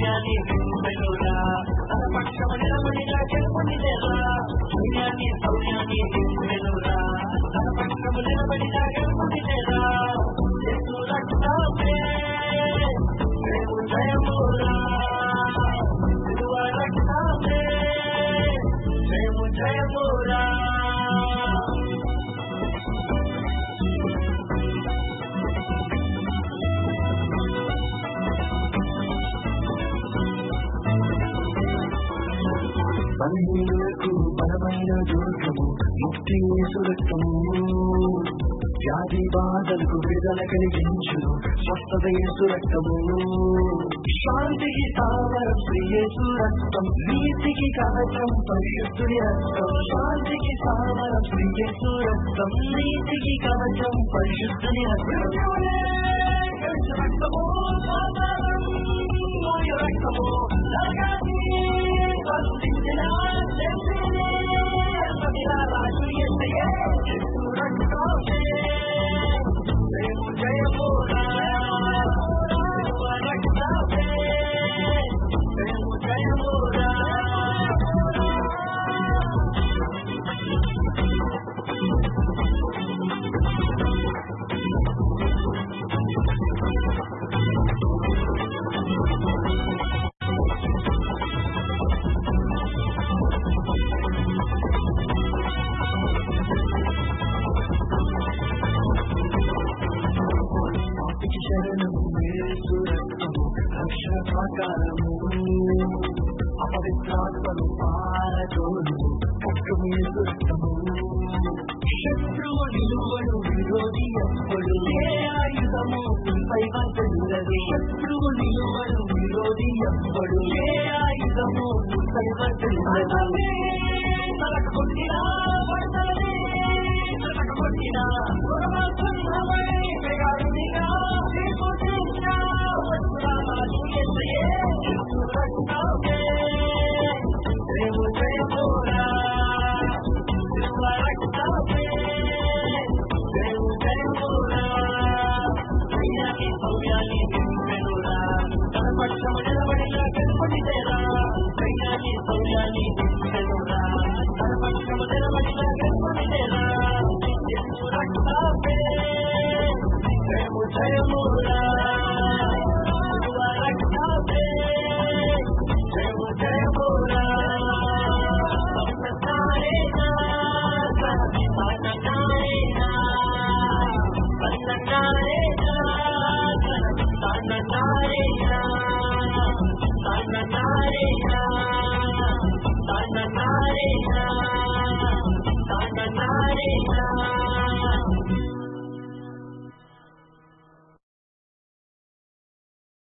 సైన్యాన్ని నింపెనురా తన పక్షమ నిలబడిన గెలుపునిదేరా సైన్యాన్ని సౌర్యాన్ని నింపెనురా తన పక్షము నిలబడిన గెలుపునిదేరా యేసు రక్తమే జయము జయమురా సిలువ రక్తమే జయము జయమురా బలహీనులకు బలమైన దుర్గము ముక్తి యేసు రక్తము వ్యాధి బాధలకు విడుదల కలిగించును స్వస్థత యేసు రక్తము శాంతికి స్థావరం శ్రీ యేసు రక్తం నీతికి కవచం పరిశుద్ధుని రక్తం శాంతికి స్థావరం శ్రీ యేసు రక్తం నీతికి కవచం పరిశుద్ధుని రక్తము రక్తము అపవిత్రాత్మను పారజోను పక్కము యేసు రక్తము శత్రువు నిలువడు విరోధి ఎప్పుడు ఏ ఆయుధము పై వర్తిల్లదు శత్రువు నిలువడు విరోధి ఎప్పుడు ఏ ఆయుధము పై వర్తిల్లదు